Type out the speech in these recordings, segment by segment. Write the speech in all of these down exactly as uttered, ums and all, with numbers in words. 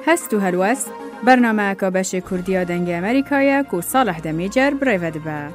هست و هلوست برنامه که بش کردیا دنگ امریکایی که صالح دمیجر برای با.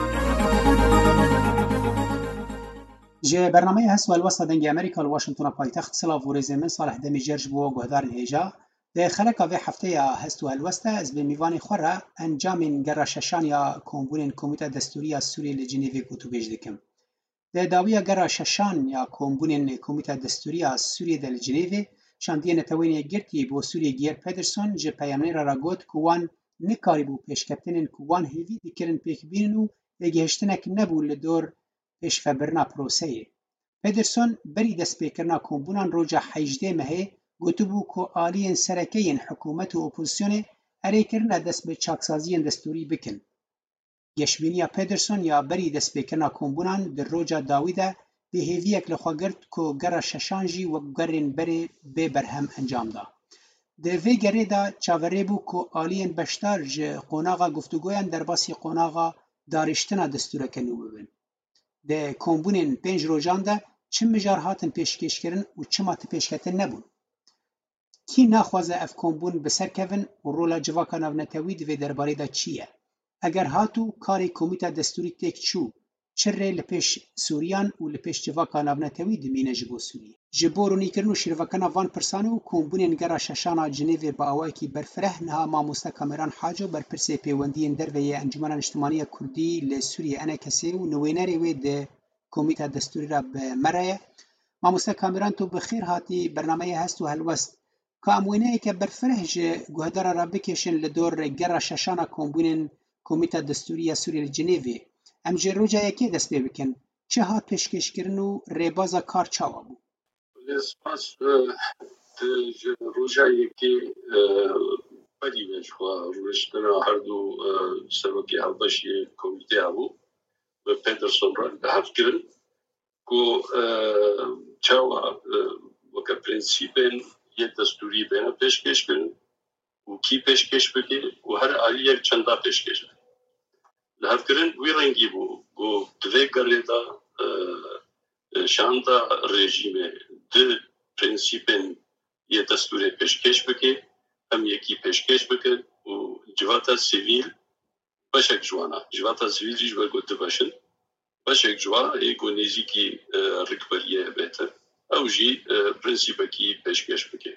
جه برنامه هست و هلوست دنگ امریکا لواشنطن پایتخت سلاف و رزمن صالح دمیجر جبو گهدار هیجا. در خلق آوی هفته هست و هلوست از به میوان خوره انجام گراششان یا کمبون کمیته دستوری سوریه لجنیوی کتو بیج دکم. در داویا گراششان یا کمبون کمیته دستوری سوریه در لجنیوی شاندیه نتوانی گرتی با سوریه گیر پدرسون جه پیامنی را راگوت کوان نکاری بو پیشکتنین کوان هیوی دیکرن پیک بینو اگهشتنک نبو لدور پیش فبرنا پروسه. پدرسون بری دست پیکرنا کمبونان روجا حیجده مهه گوتو بو که آلین سرکین حکومت و اپوزیسیون اری کرنا دست به چاکسازی دستوری بکن. گشبینیا پدرسون یا بری دست پیکرنا کمبونان در روجا داویده به هیویک لخواگرد که گر ششانجی و گرین بری به برهم انجام دا. ده وی گره دا چاوره بو که آلین بشتار جه قوناغا گفتگویان در باسی قوناغا دارشتنا دستوره کنو ببین. ده کمبونین پنج روجان ده چه مجار هاتن پیشکش کرن و چه مات پیشکتن نبون. کی ناخوازه اف کمبون بسر کون و رولا جواکا نونتوی دوی درباره دا چیه؟ اگر هاتو کاری کمیته دستوری تک چو چره لپیش سوریان و لپیش جواکا نونتوی دمینه جبو سوریه. جبو رونی کرنو شیروکانا وان پرسانو کمبونین گرا ششانا جنیوی با آوائی که برفره نها ماموستا کامران حاجو بر پرسه پیوندین دروی انجمان اجتماعی کردی لسوریه انا کسی و نویناری وی ده کمیته دستوری را بمرایه. ماموستا کامران تو بخیر هاتی برنامه هست و هلوست که اموینه که برفره جه گوهدار را بکشن لدور گرا ششانا کمبونین کمیته دستوری سوریه جنیوی ام جه روجا یکی دست بکن چه هات پیشکش کرن و ریبازا کار چاوا بو؟ سپاس روجا یکی بدی بشخوا روشتنا هر دو سروکی هلبشی کمیته هبو و پدرسون را به هفت کرن که چاوا وکا پرنسیپین یه دستوری بینا پیشکش کرن و کی پیشکش بکن و هر آلی یک چندا پیشکش بکن. لحظ کرن وی رنگی بو گو دوی گره دا شاندا رژیمه ده پرنسیپن یه دستور پیشکش بکن هم یکی پیشکش بکن و جواتا سیویل باشک جوانا جواتا سیویل جیش برگوته باشن باشک جوانا ایگو نیزی کی رکبریه بهتر او جی پرنسیپه کی پیشکش بکن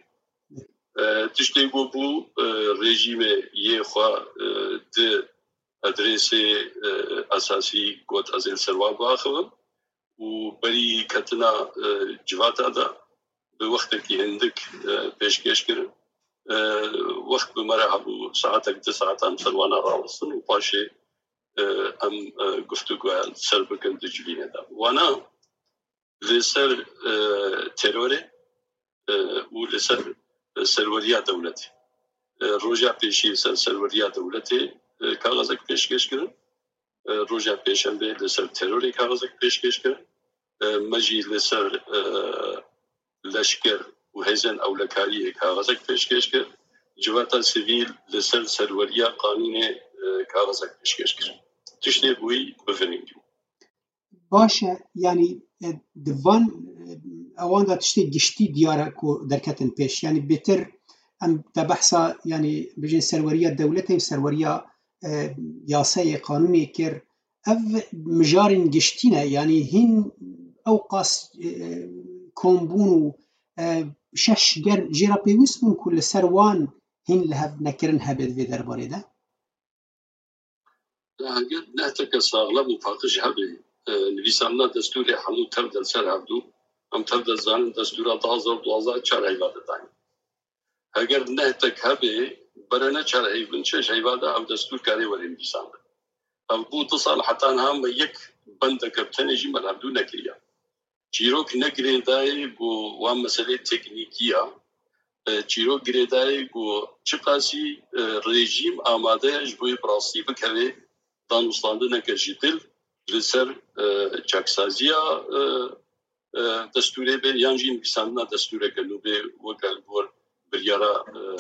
تشتی گو بو رژیمه یه خواه ده ادرس اساسی گوت از السروان باخوام و بری کتنا جواتا دا به وقت کی هندک پیشکش کرن وقت بمره هبو ساعتك ده ساعت هم سروانا راوستن و پاشه هم گفتگوها سر بکن دجبینه دا وانا لسر تروره و لسر سروریا دولتی روژا پیشی سر سروریا دولتی کاغذک پیشکش کرن روژا پیشنبه لسر تروری کاغذک پیشکش کرن مجی لسر لشکر و هزن اولکاری کاغذک پیشکش کرن جواتا سیویل لسر سروریا قانون کاغذک پیشکش کرن تشتی بوی بفرینگی باشه یعنی دوان اوان دا تشتی گشتی دیاره که درکتن پیش یعنی بهتر ام دا بحثا یعنی بجن سروریا دولتی و سروریا یاسای قانونی کر او مجارن گشتینه یعنی هین اوقاس کمبونو شش گر جیرا پیوست بون کل سروان هین لحب نکرن هبید وی درباره ده؟ اگر نهتک ساغلب و پاقش هبی نویساننا دستوری همو تردل سر هبدو هم تردل زانن دستورا دازر دوازار چار حیواده دانی اگر نهتک هبی برنا چار حیوان چش حیواده او دستور کاری ولی نویساننا او بو تصال حتی هم یک بند کبتن جی من هبدو نکریا چیروک نگرین دای گو وام مسئله تکنیکی ها چیروک گرین دای گو چه قاسی رژیم آماده جبوی براستی بکوه دانوستانده نکشیدل لسر چاکسازی دستوره به یانجین بیساننا دستوره کنو به وکل بور بریارا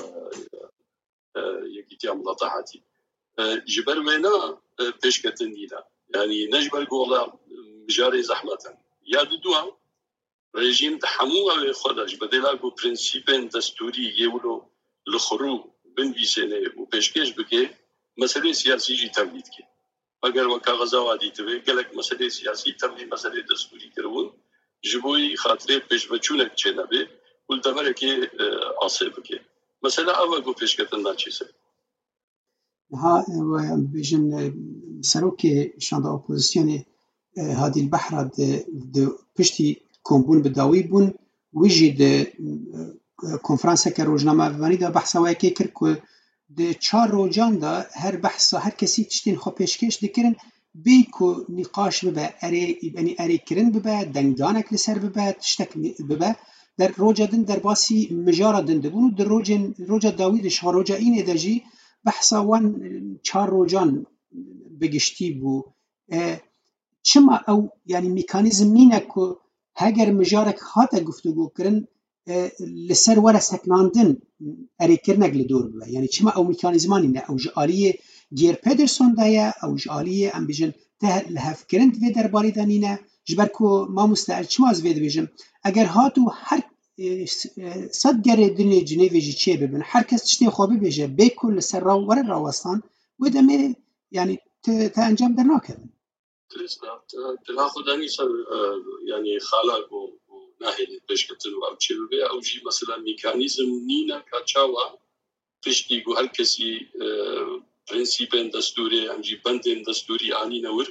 یکی تیاملاتا حتی جبر وینا پیشکتن دینا یعنی نجبر گولا مجاری زحمتن یاد دو هم رژیم ده همو او خودش بدلا گو پرنسیپن دستوری یولو لخرو بنویسێنێ و پێشکەش بکێ مەسەلەی سیاسی جی تەمدید کێ ئەگەر وە کاغەزاوا دیتبێ گەلک مەسەلەی سیاسی تەمدید مەسەلەی دەستوری کردبوون ji بۆی خاطرێ پێشبەچوونێک چێ نەبێ و دەبەرێکێ ئاسێ بکێ مەسەلە ئەوە گۆ پێشکەتن ناچێسێ ها بيجن سروكي شاندا اوبوزيسيوني هادي البحر د پشتي كومبون بداوي بون ويجي د كونفرانسا كروجنامه فاني دا بحثا وكي كرك د چار روجان دا هر بحثا هر كسي تشتين خو پیشکش دکرن بيكو نقاش ببا اري يعني اري كرن ببا دنگدانك لسر ببا تشتك ببا در روجا دن در باسي مجارة دن دبون در روجن روجا داوي دش روجا این درجي بحثا وان چار روجان بگشتی بو چما او يعني ميكانيزم مينه كو هاگر مجارك هاتا گفتگو کرن لسر ورا سکناندن اري كرنك لدور بلا يعني چما او ميكانيزماني نه او جاليه جير بيدرسون دايا او جاليه ام بيجن ته لهف كرنت في درباري دانينه جبركو ما مستعد چما از ويد بيجم اگر هاتو هر صد گره دنیا جنیوی جی چه ببین هر کس تشتی خوابی بیجه بیکل سر را ور راوستان و دمه یعنی تا انجام در ناکردن تلا خودانی سر یعنی خالاق و ناهیلی پیشکتن و او چه ببه او جی مثلا میکانیزم نینا کچاوا پشتی گو هر کسی پرنسیپن دستوری همجی بندن دستوری آنی نور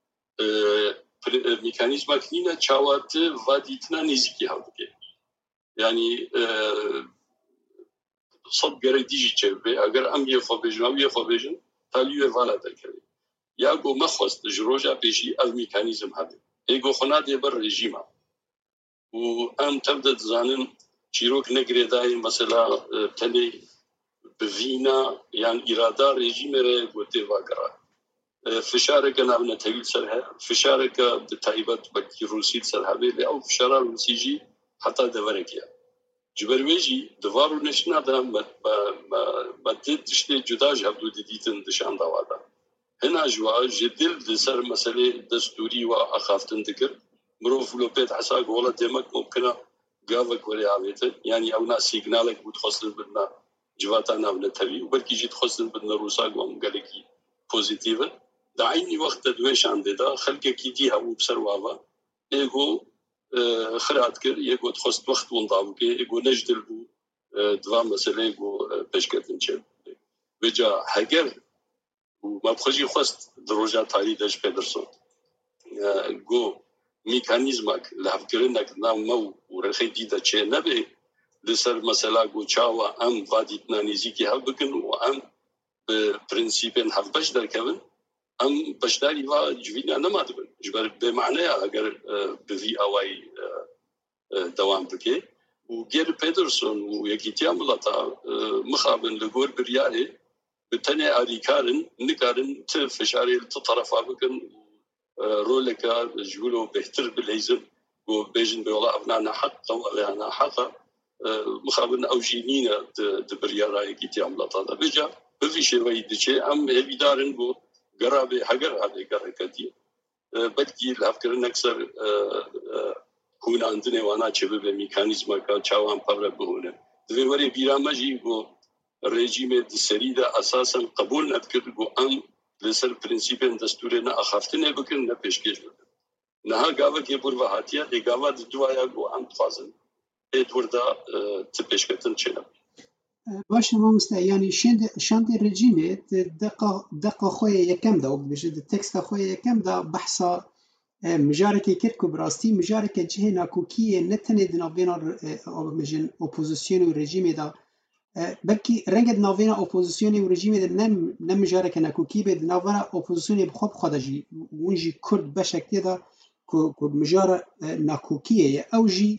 میکانیزم نینا چاوات وادیتنا نزیکی ها بگه يعني صد گره دیجی چه اگر ام یه خوابیجن او یه خوابیجن تالیو والا درکره یا گو مخواست جروجا پیشی از میکانیزم هده ایگو خناده بر رژیما و ام تبدد زانن چیروک نگره دای مثلا تنی بوینا يعني اراده رژیم ره گوته واگرا فشارك نابنا تهيل سرها فشارك بتايبت بكي روسي سرها بي او فشار روسيجي حتى دوركيا جبرويجي دوارو نشنا دا ما ما ما تشتي جدا جابدو ديتن دشان دوادا هنا جوا جدل لسر مسألة دستوري واخافتن ذكر مروف لوبيت حساق ولا دمك ممكن قافك ولا عبيته يعني او ناس سيجنالك بتخصل بدنا جواتنا بنا تبي وبركي جيت خصل بدنا روساق ومقالكي بوزيتيفا دا عيني وقت دويش عندي دا خلقك كيديها وبسر وافا ايغو خرات كر يقول تخص وقت ونضاوك يقول نجدل بو دوا مسألة يقول بشكتن شيء بجا هجر وما بخجي خص دروجة تاري دش بيدرسون جو ميكانيزمك لهفكرنك نام مو ورخي ديدا شيء نبي لسر مسألة جو شاوا أم فاديتنا نزيكي هبكن وأم برنسيبين هفبش در كون ام بشداری و جوینا نمادبن جبر بمعنى اگر بفي اواي دوام بكي وغير بيدرسون ويكيتيا ملتا مخابن لغور برياري بتني اريكارن نكارن تفشاري الطرفا بكن رولكا جولو بهتر بالهيزم وبيجن بيولا ابنانا حق ولا انا حق مخابن اوجينينا دبريارا يكيتيا ملتا بيجا بفي شي ويدشي ام هبيدارن بو قرابي حجر هذه قرقتي بدي الأفكار نكسر كون عندنا وانا شباب ميكانيزم كا شاوان بابر بهونه ذي وري بيرامجي جو رژیم السريدة أساسا قبول نذكر جو أن لسر برنسيبين دستورنا أخافتنا بكن نبيشكيش بكن نها قاوة كيبور وهاتيا دي قاوة دوايا جو أن تفازن إدور دا تبيشكتن شنا باشه ما مست يعني شند شند الرجيمة دقة دقة خويا يكم ده وبجد التكست خويا يكم ده بحثا مجاركة كيركو براستي مجاركة جهة ناكوكية نتنه دنابينا مجن أوبوزيسيون والرجيمة ده بلكي رنجد نافينا أوبوزيسيون والرجيمة ده نم نم مجاركة ناكوكية بدنافينا أوبوزيسيون بخوب خداجي ونجي كرد بشكل ده كو كو مجارة ناكوكية أو جي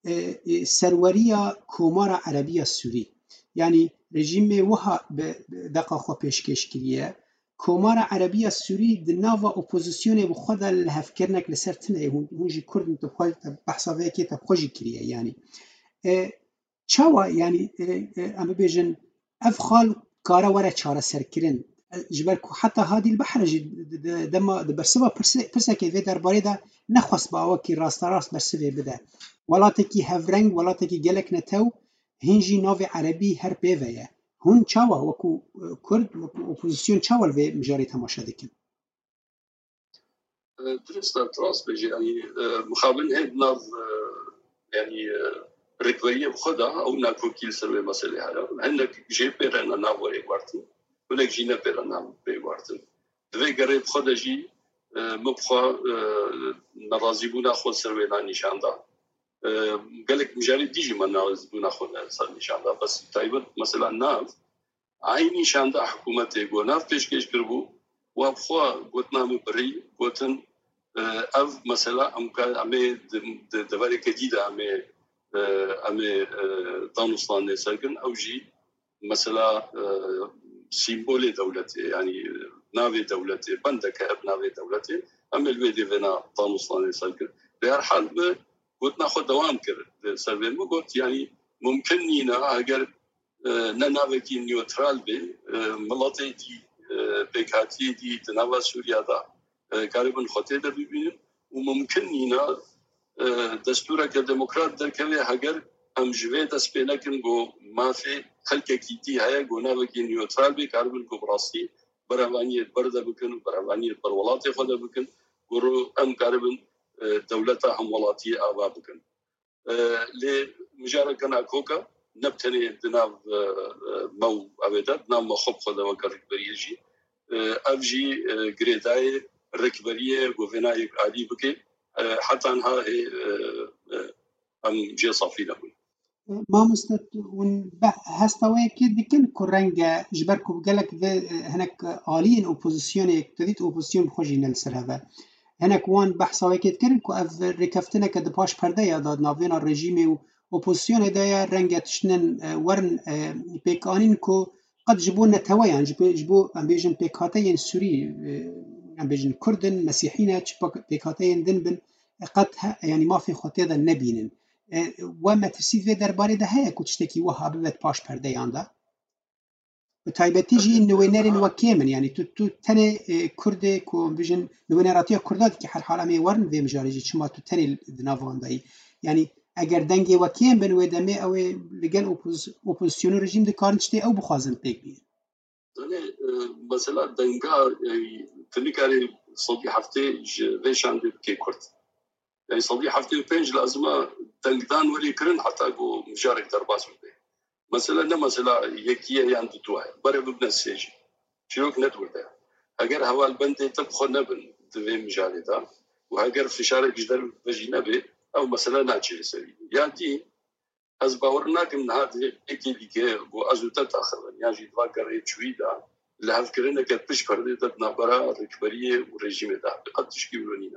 سرورية كومارة عربية السوري يعني رژیم وها دقا خو پیشکش کریه کمار عربی سوری د ناوا اپوزیسیون به خود الهف کرنک لسرتنه هونجی کرد تو خود بحثا و کی تبخوجی کریه يعني چاوا يعني ام بيجن افخال کارا ورا چاره سرکرین جبر کو حتی هادی البحر دما برسبا پرسکه و درباره ده نخواست با وکی راست راست برسوی بده ولاته کی هفرنگ ولاته کی گلک نتو هنجي نوفي عربي هر بيفيا هون چاوه وەکو کورد وەکو ئۆپۆزیسیۆن چاوە لەوێ مژارەی تەماشا دەکەن. درست راست بجي يعني مخابن هيد ناف يعني ركبية بخدا أو ناكو كيل سروي مسألة هذا عندك جي بيرنا ناوري وارتن ولك جينا بيرنا بيوارتن ذي قريب بخدا جي مبخا نرازي بونا خود سروي لا نشان دا قالك مجاري ديجي من نرازي بونا خود سر نشان دا بس تايبت مثلا ناف عيني نشان دا حكومتي قو ناف بيش كيش كربو وابخوا قوتنا مبري قوتن اف مثلا امكان امي دباري جديده امي امي دانوستان سرقن او جي مثلا سيمبولي دولتي يعني نافي دولتي بندك نافي دولتي امي الويدي فينا دانوستان سرقن بهر حال قلت ناخذ دوام كر سربين قلت يعني ممكن نينا اگر ننافي نيوترال بي ملاتي دي بكاتي دي تناوى سوريا دا قريبا خطه ده ببینیم و ممکن نینا دستورا که دموکرات در کوي هگر هم جوه دست پیدا کن گو مافی خلق کیتی هیا گونا وکی نیوترال بی قريبا گو براستی برهوانیت برده بکن برهوانیت بر ولات خود بکن گرو ام قريبا دولتا هم ولاتی آوا بکن لی مجارکنا کوکا نبتنی دناو مو اویداد نام مخوب خود وکر بریجی افجی گریدای ركبريه وفنايك عادي بكي حتى انها ام جي صافي لهم ما مستت ون هستوي كده كن كرنجا جبركو بقالك هناك عاليين اوبوزيسيون تديت اوبوزيسيون بخوجي نلسر هذا هناك وان بحثاوي كده كن كو اف ركفتنا كده باش برده يا داد نافين الرجيم اوبوزيسيون هدايا رنجا تشنن ورن بيكانين كو قد جبونا تويا جبو ام بيجن بيكاتين سوري ام بيجن كردن مسيحيين بيكاتين دنبن قد يعني ما في خطيده نبينن وما تفسير في درباري ده هي كتشتكي وها ببت باش برده ياندا بتايبتي جي نوينرين وكيمن يعني تو تو تاني كرد كو بيجن نوينراتيا كردات كي حر حالا مي ورن في مجاريجي چما تو تاني دنافان داي يعني اگر دنگي وكيم بن ودمي او لجل اوبوزيسيون ريجيم دي كارنشتي او بخوازن بيك بي يعني مثلا دنگا تنكاري صدي حفتي فيشان كي كرد يعني صدي حفتي بينج لازمه دنگدان ولي كرن حتى جو مشارك درباس بي مثلا نه مثلا يكيه يعني توه بره ببن السيج شروك ندور ده اگر هوال بند تبخو نبن دفي مجالدا وهاجر في شارع جدر بجي نبي او مثلا ناتشي سوي يعني از باورناك من هذه اكيديكي و ازوتا تاخر يعني جدوا قري شويدا لهف كرنا كتش فرده نبرا ركبريه وريجيم ده قد تشكيلونينا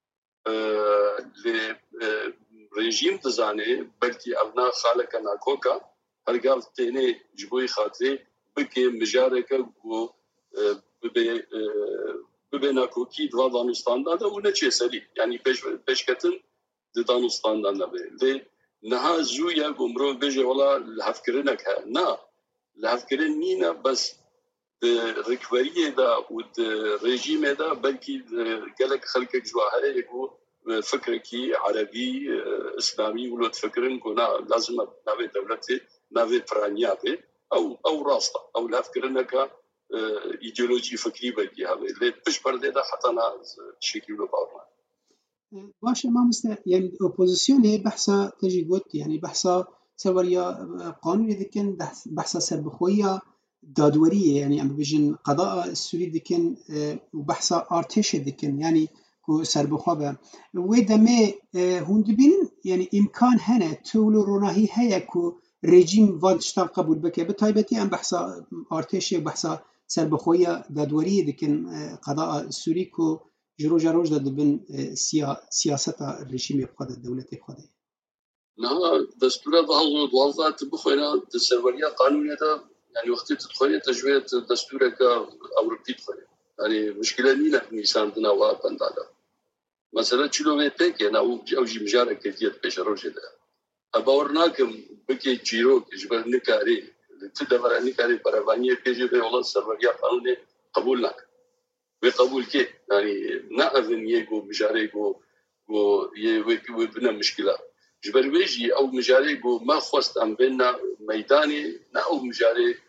ل رژیم دزانه بلکه ابنا خالق ناکوکا هرگاه تینه جبوی خاطره بکه مجارکه و ببه ببه ناکوکی دوا دانستان داده و نچه سری یعنی پیش پیشکتن دانستان داده لی نها زویا گمرو بجه ولا لحفکرنک ها نه لحفکرن نینا بس رکوریه دا و رژیم دا بلکه گلک خلق جواهره یکو فكركي عربي اسلامي ولو تفكرن كنا لازم نبي دولتي نبي فرانيابي او او راستا او لا فكرنك ايديولوجي فكري بقي هذا اللي بش برده ده حتى انا شكل له باور باشه ما مست يعني اوبوزيسيون هي بحثه تجي قلت يعني بحثه سوريا قانون دكن بحثه سربخويه دادوريه يعني ام بيجن قضاء السوري دكن وبحثه ارتش دكن يعني سربخوابه ودمه هندبين يعني امكان هنا تولو روناهي هيا كو ريجيم فانشتاب قبول بك بتايبتي ام بحثا ارتشي بحثا سربخويا دادوري لكن قضاء السوري كو جرو جروج دبن سيا سياسه الرجيم بقاده الدوله بقاده نا دستور ظهور دوازات بخوينا السروريه قانونيه يعني وقت تدخلي تجويه دستورك اوروبي تدخلي يعني مشكله نينا نيسان دنا وابندادا مثلا كيلومتر كنا او جي مجارة كتير بيش روجه ده أبورناكم بكي جيرو جبر نكاري تدبر نكاري برافانية بيجي في والله السرورية قانوني قبولناك بقبول كي يعني نعرفن يجو مجاري جو جو يبنا مشكلة جبر بيجي أو مجاري جو ما خواست أم بينا ميداني نا أو مجاري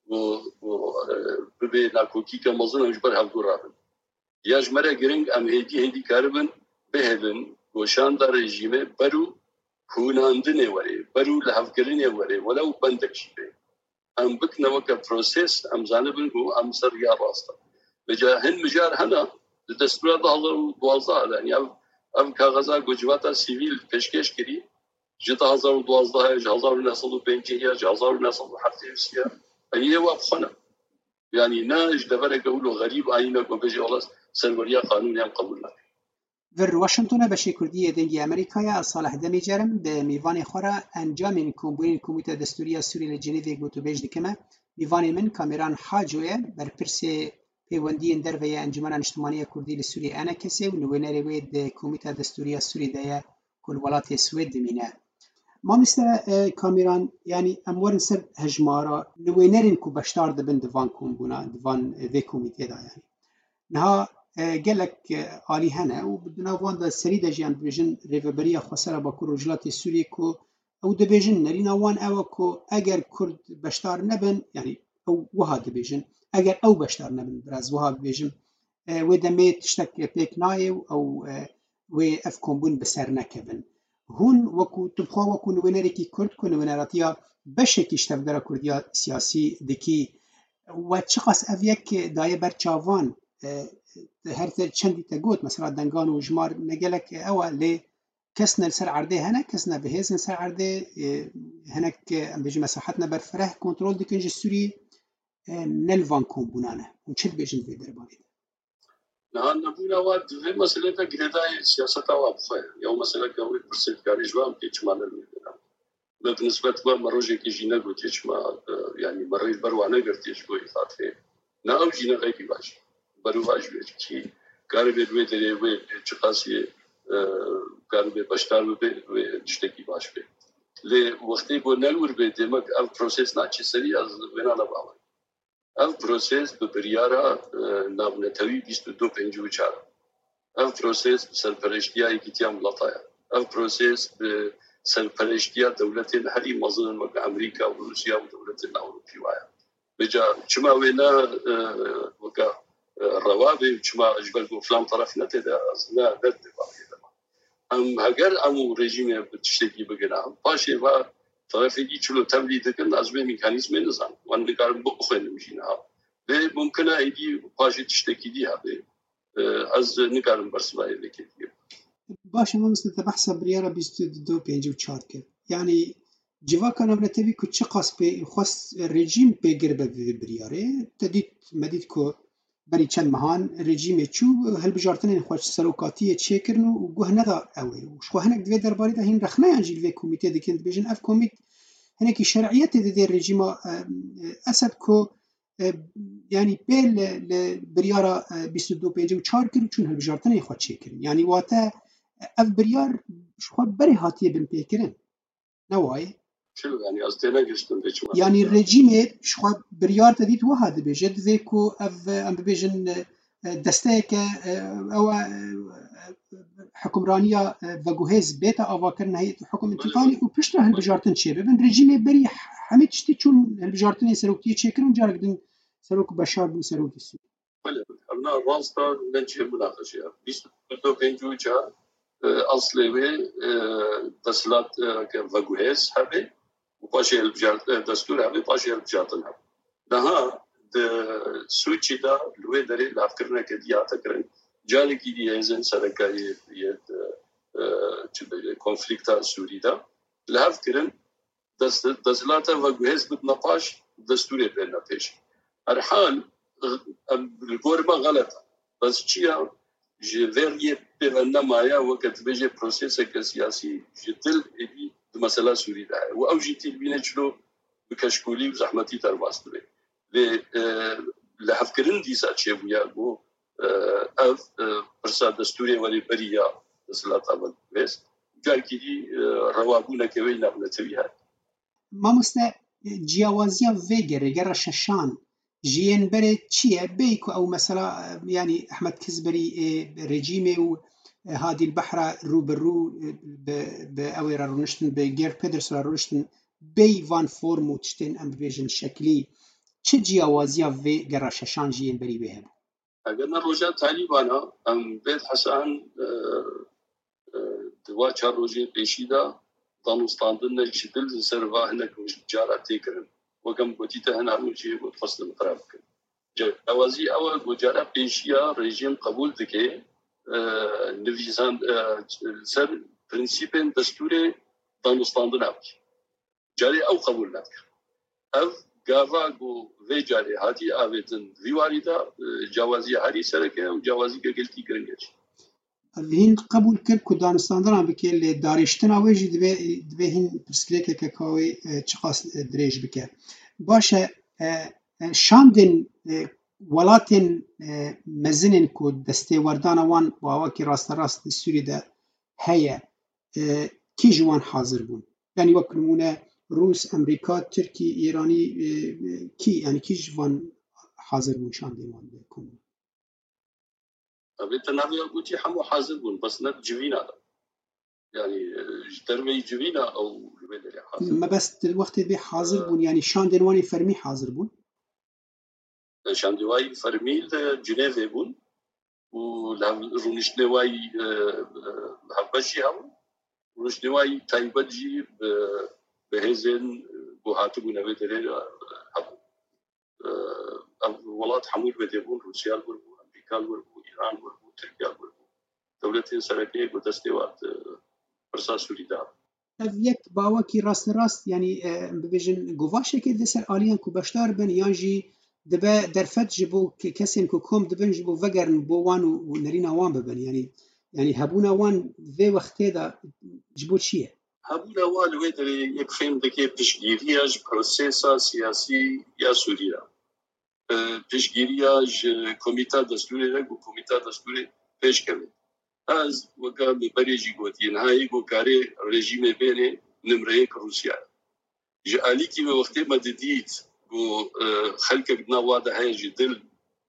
و ببه ناکوکی که مزن اجبر هفدو رابن یاش مرا گرنگ ام هدی هندی کاربن بهبن گوشان در رژیمه برو هوناندنه وره برو لحفگرنه وره ولو بندک شیبه ام بکنا وکا پروسیس ام زانبن گو ام سر یا راستا بجا هن مجار هنا دستور ده هزار و دوازده يعني ام ام کاغذا گوجواتا سیویل پیشکش کری جتا هزار و دوازده جا هزار و نصد و پنجه جا هزار و نصد و هفته سیا ایه وابخنا يعني ناج دبر قولو غريب آينا کو بجي والله سروريا قانوني هم قبول نکرد. در واشنطن بشی کردی دنگی امریکای صالح دمیجرم به میوان خورا انجام کمبوین کمیته دستوری سوری لجنیوی گوتو بیج دکمه میوان من کامران حاجوه بر پرس پیوندی در وی انجمن اجتماعی کردی لسوری انا کسی و نوینری وید کمیته دستوری سوری دیا کل ولات سوید دمینه ما مثل کامران یعنی امور سر هجمارا نوینرین کو بشتار دبن دوان کمبونا دوان وی کمیته دا یعنی نها گلک عالی هنه و بدنا وان دا سری دا جیان بجن ریوبریا خسر با کور رجلات سوری کو او دا بجن نرینا وان او کو اگر کرد بشتار نبن یعنی او وها دا بجن اگر او بشتار نبن براز وها بجن و دمه تشتک پیک نای او و اف کمبون بسر نکبن هون وکو تبخوا وکو نوینری کی کرد کو نوینراتیا بشکی شتفدر کردیا سیاسی دکی و چقاس او یک دایه بر چاوان هر چندی تقول مثلا دنگان وجمار نقلك أول كسنا لسر عرضه هنا كسنا بهز لسر عرضه هناك بيجي مساحتنا برفره كنترول ديكنج السوري نلفان كومبونانه وشل بيجن في درباني نعم نبونا واد في مسألة جديدة سياسة واضحة يوم مسألة كوي برسل كاري جوام كيشمان المدينة بالنسبة لمروجي كيجينا قلت يشما يعني مري بروانة قلت يشكو إخاطه نعم جينا غيبي باش بروواج بیش کی کار به روی دری و چقاسی کار به باشتار به و چتکی باش به لی وقتی کو نلور به دمک اف پروسس نه چی سری از ونا لباوی اف پروسس به بریارا نابنتوی بیست و دو پنج و چهار اف پروسس سرپرشتیا ایتیام لطایا اف پروسس به سرپرشتیا دولت هری مظن مک امریکا و روسیه و دولت اروپی وایا بجا چما ونا وکا روابط شما أجبر فلان طرف نتدا لا ضد بعض أم هجر أم رژیم بتشتكي بجنام باشي و طرف يجي شلو تملي ذكر نازمه ميكانيزم نظام وأنا كارم بخوين مشينها به ممكن أيدي باشي تشتكي دي هذا از نكارم برسوای لكي باشي ما مثل تبحث بريارة بيست دو بينجو تشارك يعني جوا كان بنتبي كتش قاس بي خاص رژیم بيجرب بريارة تديت مديت كو بری چند مهان رژیم چو هل بجارتن خوش سلوکاتی چه کردن و گوه ندا اوه وش خو هنک دوی درباره ده هن رخنه انجیل وی کمیته دکند بیشن اف کمیت هنکی شرعیت ده رژیم اسد کو يعني بيل بريارة بیست و دو پنج و چهار کرد چون هل بجارتن خوش چه کردن يعني واتا اف بريار شخو بری هاتیه بن پیکرن نوای شو يعني أصدقنا جستن بيجوا يعني الرجيم شخو بريار تديت وهذا بيجد ذيكو أف أم بيجن دستيك أو حكمرانية وجوهز بيتا أواكرنا هي حكم انتقالي وبشتر هالبجارتن شيء بين رجيم بري حميد شتي شون هالبجارتن يسروكتي شكرون جارك دين سروك بشار بن سروك السود. ولا أنا راستا نجي مناقشة بيست دو بينجو جا أصله دسلات كوجوهز هذه وباشي البجارت دستور هذه باشي البجارتن هذا ده سويتشي ده لوي دري لافكرنا كدي أتكرن جالي كدي هزن سرقة يد كونفليكتا سوري ده لافكرن دست دسلات وجوهز بتناقش دستور بيننا فيش الحال الجورما غلط بس شيء جفريه بيننا مايا وقت بيجي بروسيس كسياسي جدل إدي مسألة سوري ده وأوجيتي بينه شلو بكشكولي وزحمتي ترباست به ل لحفكرن دي ساتشي ويا بو أف برسا دستوري ولي بريا دسلات أول بس جال كدي روابونا كوينا بنتويها ما مسنا جیاوازیان ویگر گر ششان جیان بره چیه بیکو او مثلا يعني أحمد كزبري رجيمه و هذه البحرة رو برو بأوير رونشتن بجير بيدرس رونشتن بي فان فورمو تشتين أم بيجن شكلي چه جیاوازیا وی گەڕا شەشان ژیان بەری وێ هەبوو ئەگەر نەڕۆژە تالیبانە ئەم بێت حەسان دوا چار ڕۆژێ پێشیدا دانوستاندنێکی دل سەرڤا هەنێک جارە تێکردن وەکەم گوتیتە هەناروجێ بۆ فەستن خراپ بکەن جیاوازی ئەوە بۆ جارە پێشیە ڕێژیم قبول دکێ نویسان سەر پرینسیپên دەستورê danûstandina bike carê ew qebûl nekir ev gava ku vê carê hatî avêtin vî warî de cawazî herî sereke û cawazî gelkî giring e هین قبول کرد ku danûstandina bike lê darêştina wê jî dibe dibe hîn pirsgirêkeke ka wê çiqas dirêj bike baş e şandên welatên mezinên ku destêwerdana wan bi awakî rasterast li Sûrî de heye kî ji wan hazir bûn yanî wek nimûne Rûs, Emerîka, Tirkî, Îranî kî yanî kî ji wan hazir bûn şandên wan de komûn Avêta navê gotî hemû hazir bûn bes ne civîna de yanî ji dervê civîna ew li vê derê hazir me bes di wextê vê hazir bûn yanî şandên wanê fermî hazir bûn şandêwayî fermî li Cinêvê bûn û rûniştnêwayî hevbeşî hebû rûniştnêwayî taybet jî bi hêzên ku hatibûne vê derê hebû ev welat hemû li vê de bûn Rûsya li wir bû Emerîka li wir bû İran li wir bû Tirkiye li wir bû dewletên serekeyê ku destêwerd pirsa Sûrî da ev yek bawekî rasterast yanî bibêjin guvaşekê di ser aliyan ku beşdar bin yan jî dibe derfet ji bo kesên ku kom dibin ji bo vegerin bo wan û nêrîna wan bibin yanî yanî hebûna wan vê wextê de ji bo çi ye hebûna wan li vê derê yek fêm dike piştgiriya ji prosesa siyasî ya Sûriya piştgiriya ji komîta destûrê re ku komîta destûrê pêşkevin ez weka li berê jî gotiye nihayê gokarê rejîmê bêne nimreyek Rûsya ji alîkî vê wextê me didît ku xelkek dina wa de heye ji dil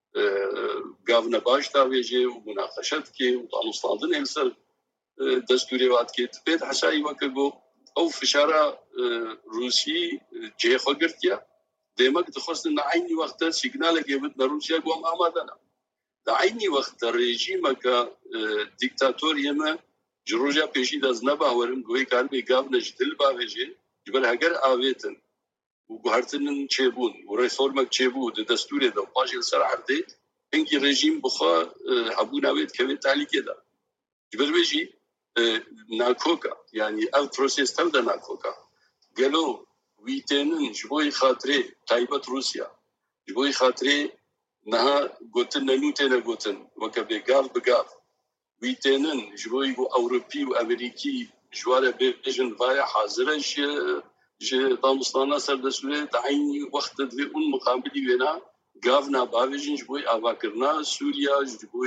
gavne baş davêje û münaqeşe dike û danûstandinên li ser destûrê wa dike pêt hesayî weke got ew fişara Rûsî cihê xwe girtiye demek dixwestin li aynî wexta signalekê bidine Rûsya ku em amade ne li aynî wexta rejîmeka dîktatoriyê me ji roja pêşî de ez nebahwerim ku wê karibê gavne ji dil bavêje ji ber heger avêtin û guhertinin çêbûn û reformek çêbû di destûrê de paşê li ser erdê hingî rejîm bixwe hebûna wê dikeve tehlîkê de ji ber wê jî nakoka yanî ev proses tev de nakoka gelo wî tênin ji bo xatirê taybet Rûsya ji bo xatirê niha gotin nenû têne gotin weke bê gav bi gav wî tênin ji bo ku Ewropî û Amerîkî ji ware bêjin vaya hazir e ji ji danûstana ser destûrê di aynî wextê divê ûn muqabilî wêna gav nabavêjin ji bo avakirina Sûriya ji bo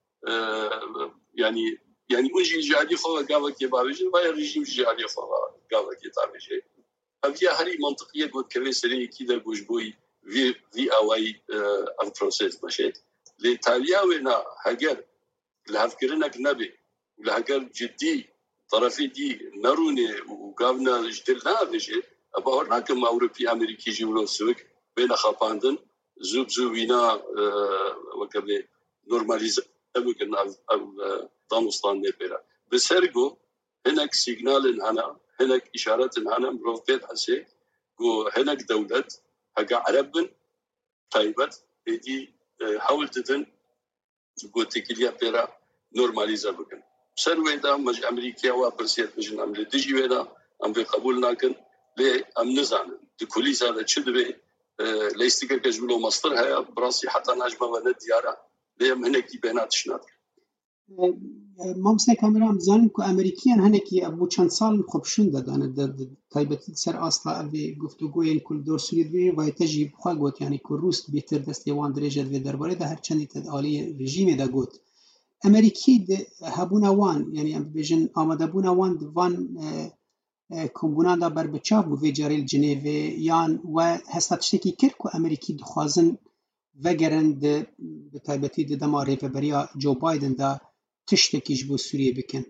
yanî yanî hûn jî ji alî xwe gavekê bavêjin vaya rejîm jî alî xwe gavekê davêje ev ya herî mantiqî gotkevê sereyekî de ku ji bo vî vî awayî ev proses başe lê taliya wêna heger li hevkirinek nebe û li heger ciddî tarafê dî nerûne û gavna ji dil neavêje ev bawer nakim Ewropî Amerîkî jî wilo sivik wêne xapandin zû bi zû wîna weke bê normalîze bikin ev danûstanê pêre bi ser got hinek signalên hene hinek îşaretin hene mirov pêt hese ku hinek dewlet heke ereb bin taybet êdî hewl didin gotekiliya pêra normalîze bikin ser wê de me ji Amerîkaya wa pirsiyet bijin em li dijî wê de em vê qebûl nakin lê em nizanin di kulîsa de çi dibe lêstikeke ji wilo mestir heye bi rastî heta najme ve ne diyar e lê em hinekî bêhna tişt nakin مامۆستا کامران بزانین ku Amerîkiyan hinekî bû çend salin xwe pişûn dedane taybetî ser asla evê guftûgoyên ku li dor Sûriyê dibêje vayê te jî xwe got yanî ku Rûs bêhtir destê wan dirêje divê derbarê de her çendî te aliyê rejîmê de got Emerîkî di hebûna wan yanî em bibêjin amadebûna wan di van kombûnan da berbiçav bû vê carê li Cinêvê yan we hesta tiştekî kir ku Emerîkî dixwazin vegerin di bi taybetî di dema rêveberiya Joe Biden de tiştekî ji bo Sûriyê bikin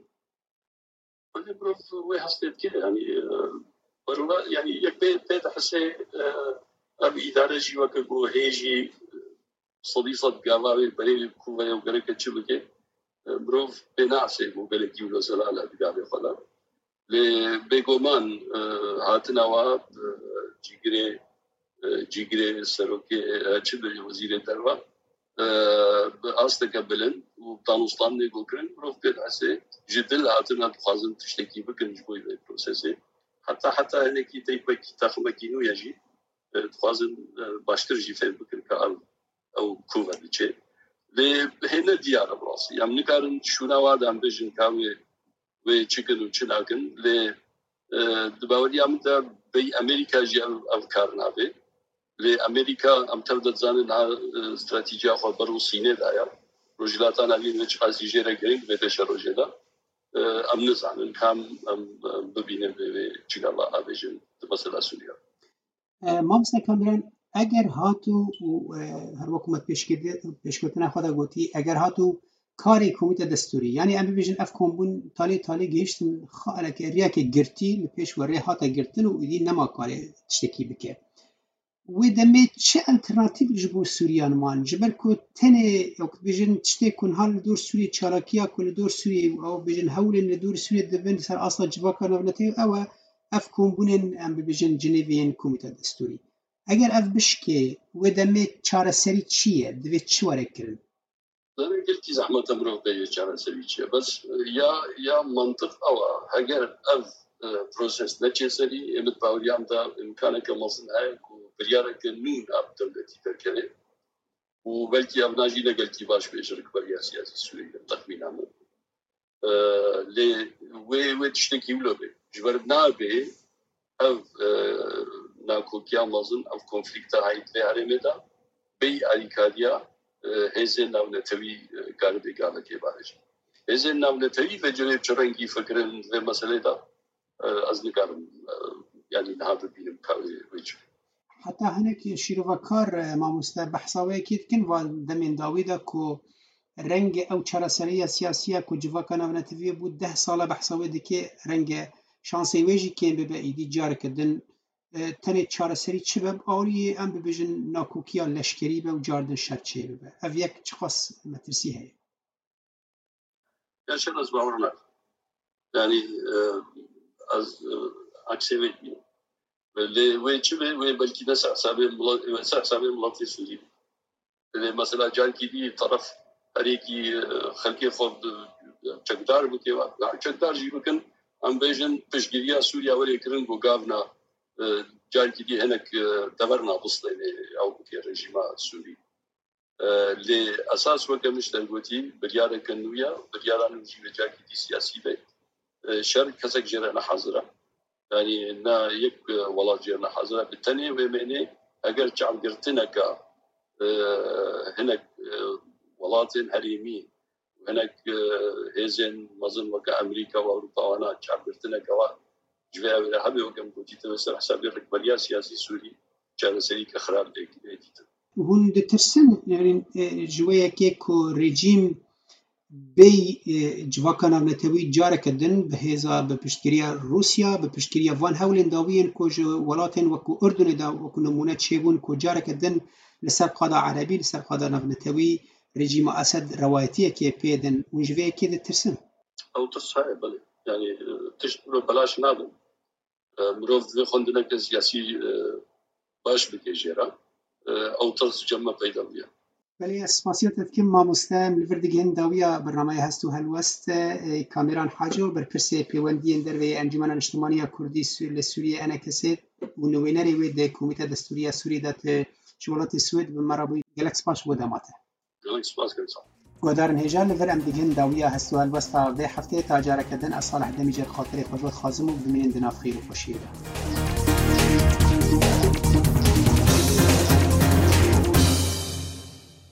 wê hestê dike yanî yani yek pê pê de hesê ام اداره جی وک کو هیجی صدی صد گاوی بری کو و گره کچ بکه بروف بناسه بو گله کیلو زلاله بگابه خلا ل بگومان هاتنا و جیگره جیگره سروکی چه به وزیر دروا است قبلن و دانستان نگوکرن بروف بناسه جدل هاتنا خازن تشتکی بکنج بوی به پروسسی حتی حتی هنکی تیپ کی تخم کینو یجی خازن باشتر جیفه بکن که او کوه دیچه ل هنا دیار براسي ام نکارن شونا وادم بجن کاوی و چیکن و چناکن ل دباوری ام دا بی امریکا جی افکارنابه ل امریکا ام تبدت زانن استراتیجیا خو بروسینه دایا روجلاتان علی وچ خاصی جره گرینگ به تشروجلا ام نزانن کام ببینه به چیگالا ابجن مثلا سوریا ما مثلا کامران اگر هاتو هر حکومت پیشکتنا خدا گوتی اگر هاتو کاری کمیته دستوری یعنی ام ببیجن اف کمبون تالی تالی گیشتن خاله که ریا که گرتی لپیش و ریا هاتا گرتن و ایدی نما کاری تشتکی بکه و دمه چه الترناتیو جبو سوریان مان جبر کو تنه اوک بيجن تشتي كون هال دور سوري تشاركيا كل دور سوري او بيجن هول ان دور سوري دبن سر اصلا جباكا نبنتي او اف كومبونن ام بيجن جنيفين كوميتا دستوري اگر اف بشكي و دمه چاره سری چیه دوی چی واره کرن انا قلت زعما تمرو بي چاره سری چیه بس یا یا منطق او اگر اف بروسس نچه سری امت باوریام دا امکانه که مصن هاي بريارة كنون أب دولتي تركنه وبلكي أبناجي لقلتي باش بيشرك بريا سياسي سوري تقمين عمل أه لي وي وي تشتكي ولا بي جبرنا بي أو أه ناكو كيا مازن أو كونفليكتا هاي تلي هرمدا بي أريكاديا أه هزين ناو نتوي قاربي قالا كي بارج هزين ناو نتوي وجريب چرنگي فكرن في مسألة دا أه أزني قارم أه يعني نهاد بينم كاوي ويجو حتی هنک شیروکار ماموسته بحثاوی کید کن و دمین داویدا کو رنگ او چراسری سیاسی کو جواکا نونتوی بود ده سال بحثاوی دکی رنگ شانسی ویجی کن ببه ایدی جار کدن تنه چراسری چی بب آوری ام ببیجن ناکوکیا لشکری به و جاردن شرچه ببه او یک چخص مترسی هی یا شن از باورنا یعنی از عکسی ویدی اللي ويجي وين بلكي ناس حسابي ناس حسابي ملاطي سوري اللي مثلا جان كي دي طرف هريكي خلقي خود تقدار بكي تقدار جي بكن ام بيجن تشجيريا سوريا ولي كرن بوغافنا جان كي دي هناك دبرنا بوصله او بكي رجيم سوري اللي اساس وقت مش تنقوتي برياده كنويا برياده نجي جان كي دي سياسي بي شر كسك جرنا حاضره يعني نا يك والله جينا حاضر بالتاني ومعني أجر شعب قرتنا كا هناك ولاتين هريمين وهناك هزين مظن وكا أمريكا وأوروبا وأنا شعب قرتنا كا جوا ولا هبي وكم بودي تمسر حسابي ركبريا سياسي سوري كان سريك أخراب ليك هون دترسن يعني جوايا كيكو ريجيم بی جواکا نونتوی جاره کدن به هزا به پشتگیری روسیا به پشتگیری وان هولن داوین کوج ولاتن وکو اردن دا وکو نمونه چیبون کو جاره کدن لسر قادا عربی لسر قادا نونتوی رژیم اسد روایتیه که پیدن ونجوی که دترسن او تصحيح بله يعني تشتغل بلاش نادم مروف خوندنا كسياسي باش بكيجيرا او ترس جمع پیدا بیا بله اسپاسیات کم ما مستم لفردگین داویا برنامه هستو هلوست کامران حاجو برپرسه پیوندین در وی انجمن اجتماعی کردی سوریه انا کسید و نوینری وی د کمیته دستوری سوری دات شولات سوید به مرابوی گلکس باش وداماته گلکس باش کنسا گودارن هجان لفر ام دیگین داویا هستو هلوست ده هفته تاجر کردن اصالح دمیجر خاطر خود خازم و بمین دناف خیر و خوشیده